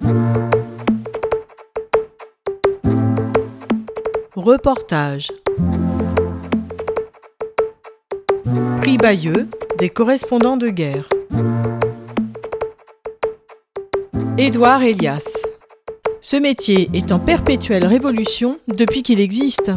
Reportage. Prix Bayeux, des correspondants de guerre. Édouard Elias. Ce métier est en perpétuelle révolution depuis qu'il existe.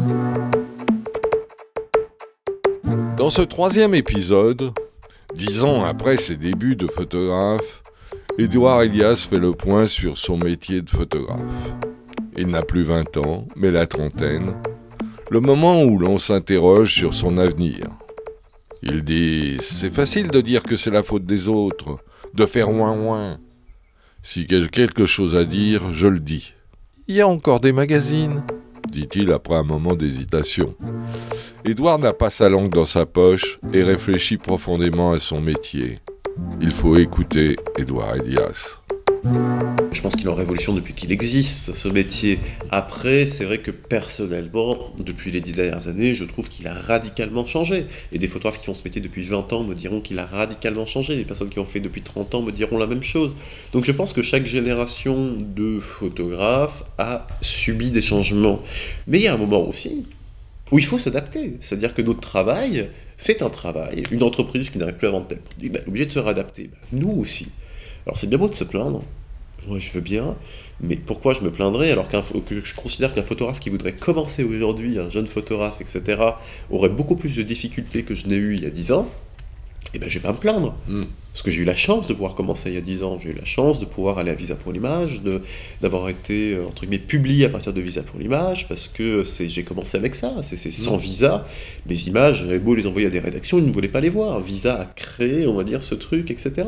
Dans ce 3e épisode, 10 ans après ses débuts de photographe, Édouard Elias fait le point sur son métier de photographe. Il n'a plus 20 ans, mais la trentaine, le moment où l'on s'interroge sur son avenir. Il dit « C'est facile de dire que c'est la faute des autres, de faire ouin-ouin. Si j'ai quelque chose à dire, je le dis. Il y a encore des magazines ?» dit-il après un moment d'hésitation. Édouard n'a pas sa langue dans sa poche et réfléchit profondément à son métier. Il faut écouter Édouard Elias. Je pense qu'il est en révolution depuis qu'il existe, ce métier. Après, c'est vrai que personnellement, depuis les 10 dernières années, je trouve qu'il a radicalement changé. Et des photographes qui font ce métier depuis 20 ans me diront qu'il a radicalement changé. Des personnes qui ont fait depuis 30 ans me diront la même chose. Donc je pense que chaque génération de photographes a subi des changements. Mais il y a un moment aussi où il faut s'adapter. C'est-à-dire que notre travail, c'est un travail. Une entreprise qui n'arrive plus à vendre tel produit, elle est obligée de se réadapter. Nous aussi. Alors c'est bien beau de se plaindre, moi je veux bien, mais pourquoi je me plaindrais alors que je considère qu'un photographe qui voudrait commencer aujourd'hui, un jeune photographe, etc., aurait beaucoup plus de difficultés que je n'ai eu il y a 10 ans, et ben je vais pas me plaindre. Parce que j'ai eu la chance de pouvoir commencer il y a 10 ans, j'ai eu la chance de pouvoir aller à Visa pour l'image, d'avoir été, entre guillemets, publié à partir de Visa pour l'image, parce que j'ai commencé avec ça, c'est sans Visa, mes images, j'avais beau les envoyer à des rédactions, ils ne voulaient pas les voir, Visa a créé, on va dire, ce truc, etc.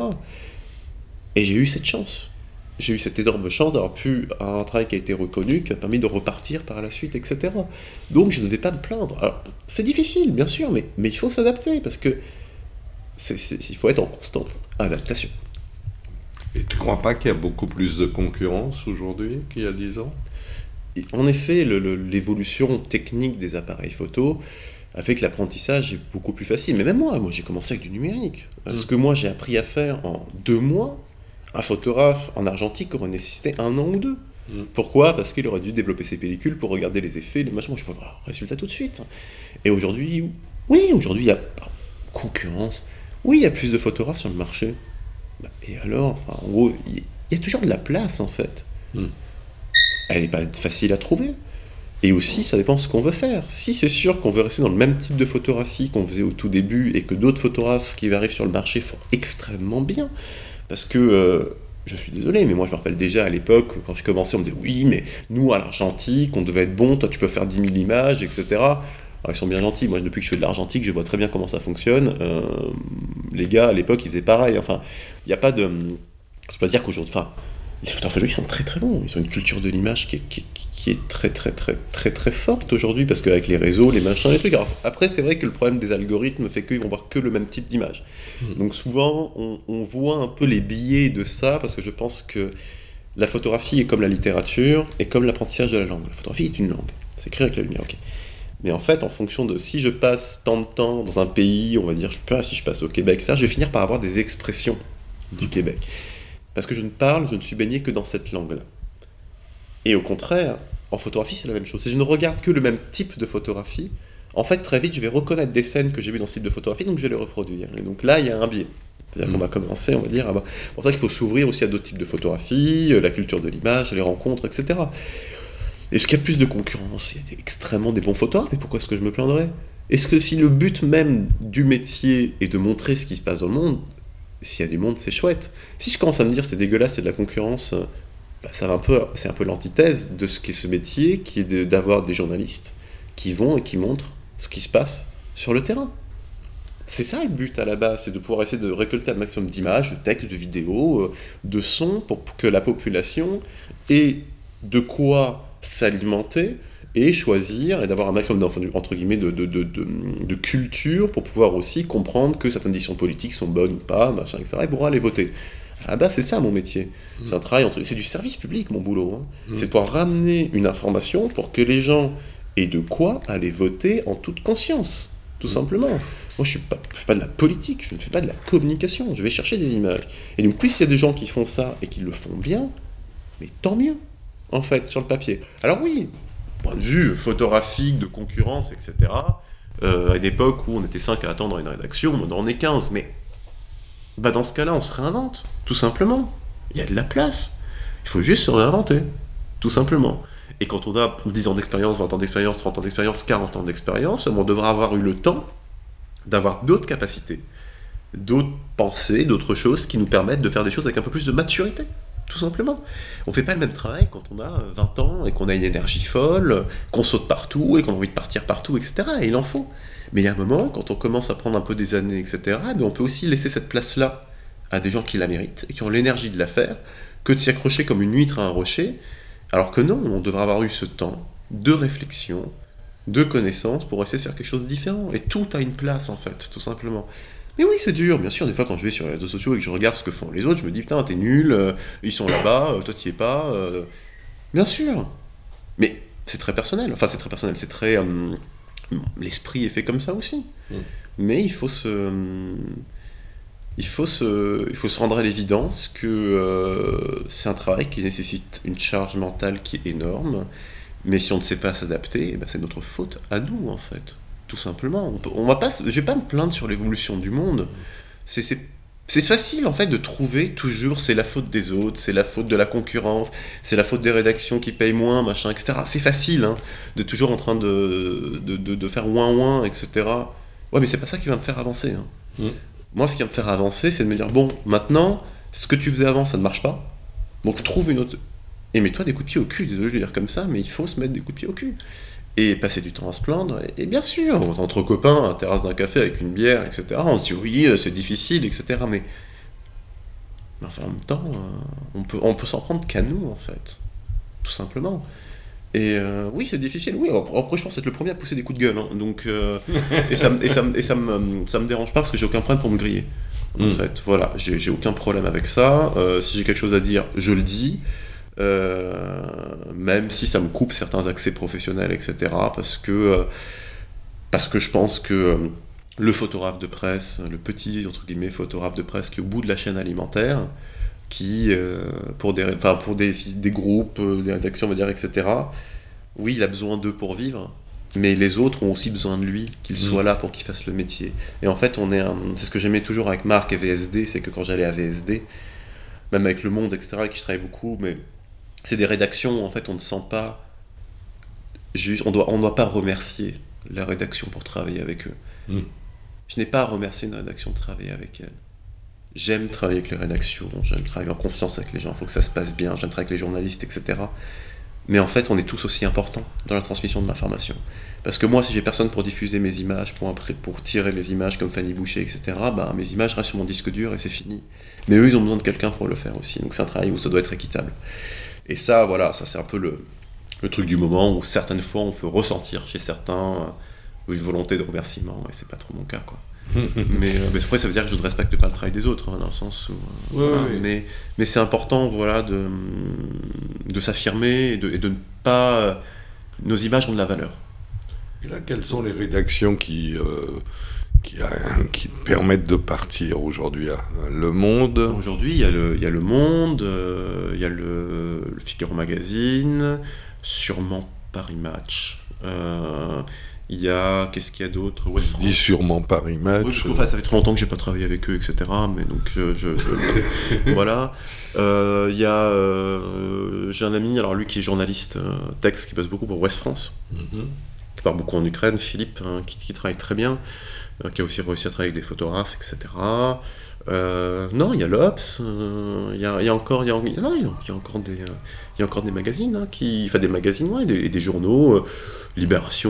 Et j'ai eu cette chance. J'ai eu cette énorme chance d'avoir pu avoir un travail qui a été reconnu, qui m'a permis de repartir par la suite, etc. Donc je ne vais pas me plaindre. Alors, c'est difficile, bien sûr, mais il faut s'adapter, parce que il faut être en constante adaptation. Et tu ne crois pas qu'il y a beaucoup plus de concurrence aujourd'hui qu'il y a 10 ans ? Et en effet, l'évolution technique des appareils photo, avec l'apprentissage, est beaucoup plus facile. Mais même moi j'ai commencé avec du numérique. Ce que moi j'ai appris à faire en 2 mois, un photographe en argentique aurait nécessité 1 an ou 2. Pourquoi ? Parce qu'il aurait dû développer ses pellicules pour regarder les effets, les machins. Moi, je peux voir le résultat tout de suite. Et aujourd'hui, il y a concurrence. Oui, il y a plus de photographes sur le marché. Et alors, en gros, il y a toujours de la place, en fait. Elle n'est pas facile à trouver. Et aussi, ça dépend de ce qu'on veut faire. Si c'est sûr qu'on veut rester dans le même type de photographie qu'on faisait au tout début et que d'autres photographes qui arrivent sur le marché font extrêmement bien, parce que, je suis désolé, mais moi je me rappelle déjà à l'époque, quand je commençais, on me disait « Oui, mais nous à l'argentique, on devait être bon, toi tu peux faire 10 000 images, etc. » Alors ils sont bien gentils, moi depuis que je fais de l'argentique, je vois très bien comment ça fonctionne. Les gars à l'époque, ils faisaient pareil. Enfin, il n'y a pas de... C'est pas dire qu'aujourd'hui... Enfin, les photographes aujourd'hui, ils sont très très bons. Ils ont une culture de l'image qui est très très très très très forte aujourd'hui, parce qu'avec les réseaux, les machins, les trucs. Alors, après, c'est vrai que le problème des algorithmes fait qu'ils vont voir que le même type d'image. Donc souvent, on voit un peu les biais de ça, parce que je pense que la photographie est comme la littérature, et comme l'apprentissage de la langue. La photographie est une langue. C'est écrit avec la lumière, ok. Mais en fait, en fonction de si je passe tant de temps dans un pays, on va dire, je sais pas, si je passe au Québec, ça, je vais finir par avoir des expressions du Québec. Parce que je ne suis baigné que dans cette langue-là. Et au contraire, en photographie, c'est la même chose. Si je ne regarde que le même type de photographie, en fait, très vite, je vais reconnaître des scènes que j'ai vues dans ce type de photographie, donc je vais les reproduire. Et donc là, il y a un biais. C'est-à-dire qu'on va commencer, on va dire, c'est pour ça qu'il faut s'ouvrir aussi à d'autres types de photographie, la culture de l'image, les rencontres, etc. Est-ce qu'il y a plus de concurrence ? Il y a extrêmement des bons photographes, mais pourquoi est-ce que je me plaindrais ? Est-ce que si le but même du métier est de montrer ce qui se passe dans le monde, s'il y a du monde, c'est chouette. Si je commence à me dire c'est dégueulasse, c'est de la concurrence, c'est un peu l'antithèse de ce qu'est ce métier, qui est d'avoir des journalistes qui vont et qui montrent ce qui se passe sur le terrain. C'est ça le but à la base, c'est de pouvoir essayer de récolter un maximum d'images, de textes, de vidéos, de sons, pour que la population ait de quoi s'alimenter et choisir, et d'avoir un maximum entre guillemets de culture pour pouvoir aussi comprendre que certaines décisions politiques sont bonnes ou pas, machin, etc., et pourra aller voter. À la base, c'est ça mon métier. C'est un travail, c'est du service public mon boulot. C'est de pouvoir ramener une information pour que les gens aient de quoi aller voter en toute conscience, tout simplement. Moi, je ne fais pas de la politique, je ne fais pas de la communication, je vais chercher des images. Et donc, plus il y a des gens qui font ça et qui le font bien, mais tant mieux, en fait, sur le papier. Alors oui, point de vue photographique, de concurrence, etc., à une époque où on était 5 à attendre une rédaction, maintenant on est 15, mais dans ce cas-là, on se réinvente, tout simplement. Il y a de la place. Il faut juste se réinventer, tout simplement. Et quand on a 10 ans d'expérience, 20 ans d'expérience, 30 ans d'expérience, 40 ans d'expérience, on devra avoir eu le temps d'avoir d'autres capacités, d'autres pensées, d'autres choses qui nous permettent de faire des choses avec un peu plus de maturité, tout simplement. On ne fait pas le même travail quand on a 20 ans et qu'on a une énergie folle, qu'on saute partout et qu'on a envie de partir partout, etc. Et il en faut. Mais il y a un moment, quand on commence à prendre un peu des années, etc., on peut aussi laisser cette place-là à des gens qui la méritent et qui ont l'énergie de la faire, que de s'y accrocher comme une huître à un rocher, alors que non, on devrait avoir eu ce temps de réflexion, de connaissance pour essayer de faire quelque chose de différent. Et tout a une place, en fait, tout simplement. Mais oui, c'est dur, bien sûr, des fois quand je vais sur les réseaux sociaux et que je regarde ce que font les autres, je me dis, putain, t'es nul, ils sont là-bas, toi t'y es pas. Bien sûr. Mais c'est très personnel, c'est très... l'esprit est fait comme ça aussi. Mais il faut se rendre à l'évidence que c'est un travail qui nécessite une charge mentale qui est énorme, mais si on ne sait pas s'adapter, c'est notre faute à nous, en fait, tout simplement. Je vais pas me plaindre sur l'évolution du monde. C'est facile, en fait, de trouver toujours c'est la faute des autres, c'est la faute de la concurrence, c'est la faute des rédactions qui payent moins, machin, etc. C'est facile, hein, de toujours en train de faire ouin, etc. Ouais, mais c'est pas ça qui va me faire avancer, hein. Moi, ce qui va me faire avancer, c'est de me dire, bon, maintenant, ce que tu faisais avant, ça ne marche pas. Donc, trouve une autre... Et mets-toi des coups de pied au cul, désolé de le dire comme ça, mais il faut se mettre des coups de pied au cul. Et passer du temps à se plaindre, et bien sûr, entre copains, à la terrasse d'un café avec une bière, etc., on se dit, oui, c'est difficile, etc., mais enfin, en même temps, on peut s'en prendre qu'à nous, en fait. Tout simplement. Et oui, c'est difficile. Oui, après, je pense être le premier à pousser des coups de gueule. Hein. Donc, et ça me dérange pas parce que j'ai aucun problème pour me griller. En fait, voilà, j'ai aucun problème avec ça. Si j'ai quelque chose à dire, je le dis. Même si ça me coupe certains accès professionnels, etc. Parce que je pense que le photographe de presse, le petit entre guillemets photographe de presse qui est au bout de la chaîne alimentaire, qui pour des groupes, des rédactions, on va dire, etc. Oui, il a besoin d'eux pour vivre, mais les autres ont aussi besoin de lui, qu'il soit là pour qu'il fasse le métier. Et en fait, c'est ce que j'aimais toujours avec Marc et VSD, c'est que quand j'allais à VSD, même avec Le Monde, etc., avec qui je travaille beaucoup, mais c'est des rédactions, en fait, on ne sent pas juste, on doit pas remercier la rédaction pour travailler avec eux. Je n'ai pas à remercier une rédaction de travailler avec elle. J'aime travailler avec les rédactions, j'aime travailler en confiance avec les gens, il faut que ça se passe bien, j'aime travailler avec les journalistes, etc. Mais en fait, on est tous aussi importants dans la transmission de l'information. Parce que moi, si j'ai personne pour diffuser mes images, pour tirer mes images comme Fanny Boucher, etc., mes images restent sur mon disque dur et c'est fini. Mais eux, ils ont besoin de quelqu'un pour le faire aussi. Donc c'est un travail où ça doit être équitable. Et ça, voilà, ça c'est un peu le truc du moment où certaines fois, on peut ressentir chez certains une volonté de remerciement, et c'est pas trop mon cas, quoi. mais après, ça veut dire que je ne respecte pas le travail des autres, hein, dans le sens où... voilà. Mais c'est important, voilà, de s'affirmer et de ne pas... nos images ont de la valeur. Et là, quelles sont les rédactions qui permettent de partir aujourd'hui? Le Monde. Aujourd'hui, il y a le Monde, il y a le Figaro Magazine, sûrement Paris Match. Il y a... Qu'est-ce qu'il y a d'autre? On se dit sûrement Paris Match. Oui, enfin, ça fait trop longtemps que j'ai pas travaillé avec eux, etc. Mais donc, voilà. Il y a... j'ai un ami, alors lui qui est journaliste texte, qui bosse beaucoup pour Ouest France, qui part beaucoup en Ukraine, Philippe, qui travaille très bien, qui a aussi réussi à travailler avec des photographes, etc. Non, il y a l'Obs, il y a encore des magazines, hein, enfin des magazines, ouais, et des journaux, Libération,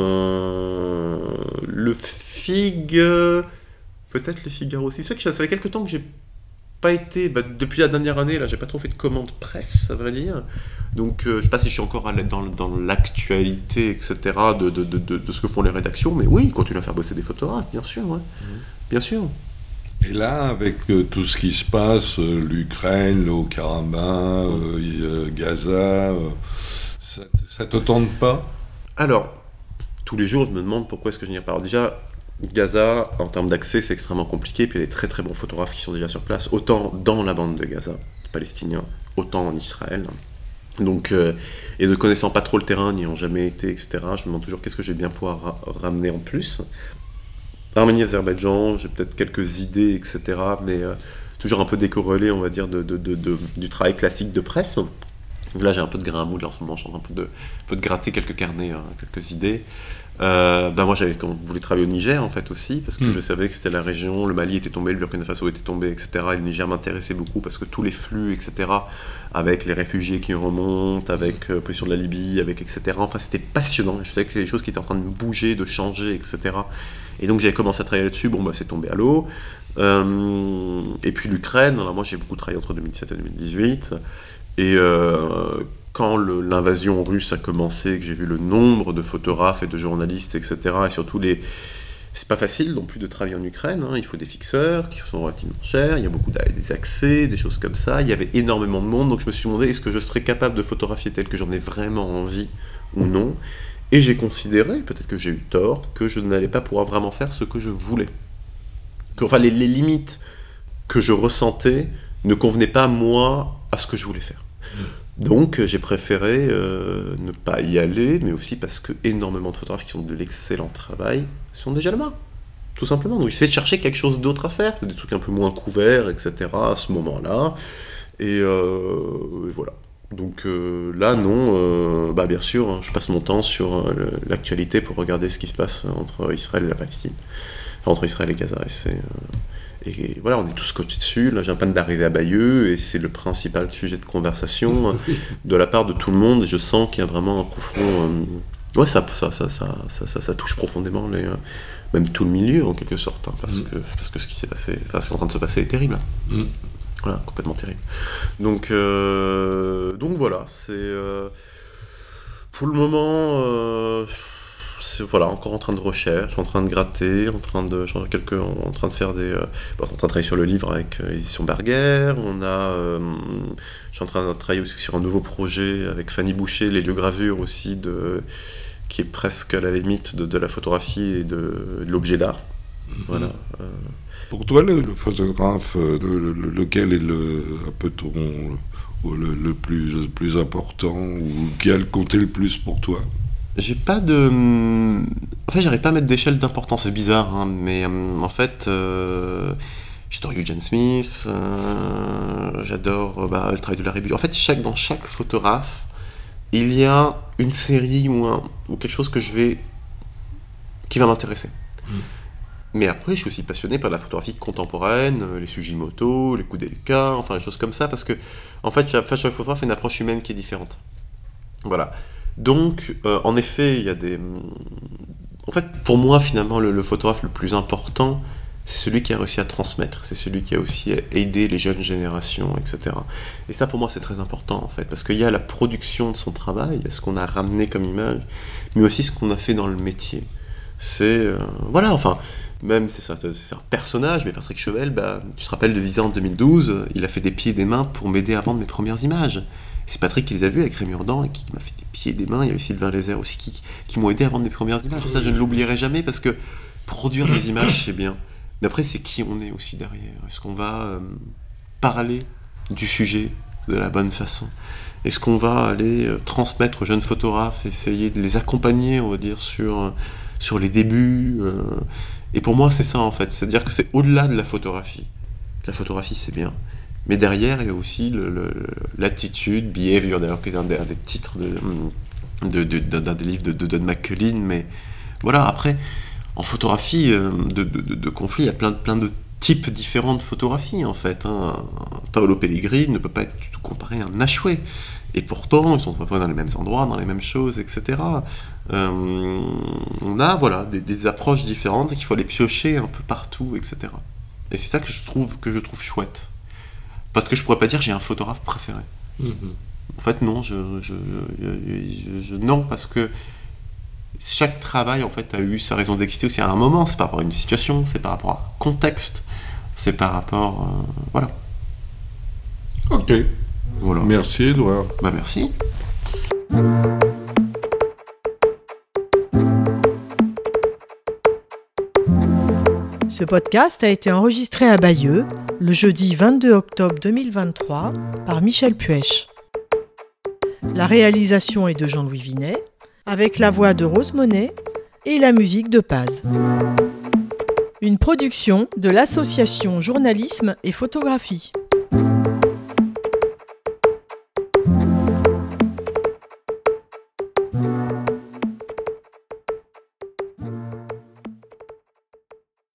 le Fig, peut-être le Figaro aussi. Ça fait quelques temps que j'ai pas été, depuis la dernière année, là, j'ai pas trop fait de commandes presse, à vrai dire. Donc, je sais pas si je suis encore dans l'actualité, etc., de ce que font les rédactions, mais oui, ils continuent à faire bosser des photographes, bien sûr, ouais. Bien sûr. Et là, avec tout ce qui se passe, l'Ukraine, le Haut-Karabakh, Gaza, ça te tente pas? Alors, tous les jours, je me demande pourquoi est-ce que je n'y ai pas. Alors déjà, Gaza, en termes d'accès, c'est extrêmement compliqué, puis il y a des très très bons photographes qui sont déjà sur place, autant dans la bande de Gaza, palestiniens, autant en Israël. Donc, et ne connaissant pas trop le terrain, n'y ayant jamais été, etc., je me demande toujours qu'est-ce que je vais bien pouvoir ramener en plus. Arménie, Azerbaïdjan, j'ai peut-être quelques idées, etc., mais toujours un peu décorrélé, on va dire, du travail classique de presse. Donc là, j'ai un peu de grain à moudre en ce moment, je suis en train un peu de gratter quelques carnets, quelques idées. Moi, j'avais voulu travailler au Niger, en fait, aussi, parce que je savais que c'était la région, le Mali était tombé, le Burkina Faso était tombé, etc. Et le Niger m'intéressait beaucoup, parce que tous les flux, etc., avec les réfugiés qui remontent, avec la position de la Libye, avec etc., enfin, c'était passionnant. Je savais que c'était des choses qui étaient en train de bouger, de changer, etc. Et donc, j'avais commencé à travailler là-dessus, c'est tombé à l'eau. Et puis l'Ukraine, alors moi, j'ai beaucoup travaillé entre 2017 et 2018, et quand l'invasion russe a commencé, que j'ai vu le nombre de photographes et de journalistes, etc., et surtout c'est pas facile non plus de travailler en Ukraine, il faut des fixeurs qui sont relativement chers, il y a beaucoup des accès, des choses comme ça, il y avait énormément de monde, donc je me suis demandé est-ce que je serais capable de photographier tel que j'en ai vraiment envie ou non, et j'ai considéré, peut-être que j'ai eu tort, que je n'allais pas pouvoir vraiment faire ce que je voulais. Enfin, les limites que je ressentais ne convenaient pas, moi, à ce que je voulais faire. Donc j'ai préféré ne pas y aller, mais aussi parce que énormément de photographes qui font de l'excellent travail sont déjà là-bas, tout simplement. Donc j'essaie de chercher quelque chose d'autre à faire, des trucs un peu moins couverts, etc. à ce moment-là. Et voilà. Donc là, non, bien sûr, je passe mon temps sur l'actualité pour regarder ce qui se passe entre Israël et la Palestine. Enfin, entre Israël et Gaza. Et voilà, on est tous scotchés dessus. Là, je viens pas d'arriver à Bayeux et c'est le principal sujet de conversation de la part de tout le monde. Et je sens qu'il y a vraiment un profond. Ça touche profondément même tout le milieu en quelque sorte, parce que ce qui s'est passé, ce qui est en train de se passer est terrible. Voilà, complètement terrible. Donc voilà, c'est pour le moment. Voilà, encore en train de recherche, en train de gratter, en train de faire des... en train de travailler sur le livre avec l'édition Berger, je suis en train de travailler aussi sur un nouveau projet avec Fanny Boucher, les lieux-gravures aussi, qui est presque à la limite de la photographie et de l'objet d'art. Voilà. Pour toi, le photographe, lequel est un peu le plus important, ou qui a compté le plus pour toi? J'ai pas de... En fait, j'arrive pas à mettre d'échelle d'importance, c'est bizarre, mais en fait, j'adore Eugene Smith, j'adore le travail de Larry Buell. En fait, dans chaque photographe, il y a une série ou quelque chose qui va m'intéresser. Mais après, je suis aussi passionné par la photographie contemporaine, les Sugimoto, les Kudelka, enfin, les choses comme ça, parce que, en fait, chaque photographe a une approche humaine qui est différente. Voilà. Donc, en effet, il y a des... En fait, pour moi, finalement, le photographe le plus important, c'est celui qui a réussi à transmettre, c'est celui qui a aussi aidé les jeunes générations, etc. Et ça, pour moi, c'est très important, en fait, parce qu'il y a la production de son travail, ce qu'on a ramené comme image, mais aussi ce qu'on a fait dans le métier. C'est... même, c'est un personnage, mais Patrick Chevelle, tu te rappelles de Visa en 2012, il a fait des pieds et des mains pour m'aider à vendre mes premières images. C'est Patrick qui les a vus avec Rémi Ordan et qui m'a fait des pieds et des mains. Il y a eu Sylvain Lézère aussi qui m'ont aidé à vendre mes premières images. Et ça, je ne l'oublierai jamais parce que produire des images, c'est bien. Mais après, c'est qui on est aussi derrière. Est-ce qu'on va parler du sujet de la bonne façon? Est-ce qu'on va aller transmettre aux jeunes photographes, essayer de les accompagner, on va dire, sur les débuts Et pour moi, c'est ça, en fait. C'est-à-dire que c'est au-delà de la photographie. La photographie, c'est bien. Mais derrière, il y a aussi l'attitude, behavior, d'ailleurs, qui est un des titres d'un des livres de Don McCullin. Mais voilà, après, en photographie de conflit, il y a plein de types différents de photographie, en fait. Paolo Pellegrini ne peut pas être du tout comparé à un Nashwe. Et pourtant, ils sont à peu près dans les mêmes endroits, dans les mêmes choses, etc. On a des approches différentes qu'il faut aller piocher un peu partout, etc. Et c'est ça que je trouve chouette. Parce que je pourrais pas dire j'ai un photographe préféré. En fait, non, non, parce que chaque travail, en fait, a eu sa raison d'exister aussi à un moment. C'est par rapport à une situation, c'est par rapport à un contexte, c'est par rapport... voilà. Ok. Voilà. Merci, Edouard. Merci. Ce podcast a été enregistré à Bayeux, le jeudi 22 octobre 2023 par Michel Puech. La réalisation est de Jean-Louis Vinet, avec la voix de Rose Monet et la musique de Paz. Une production de l'association Journalisme et Photographie.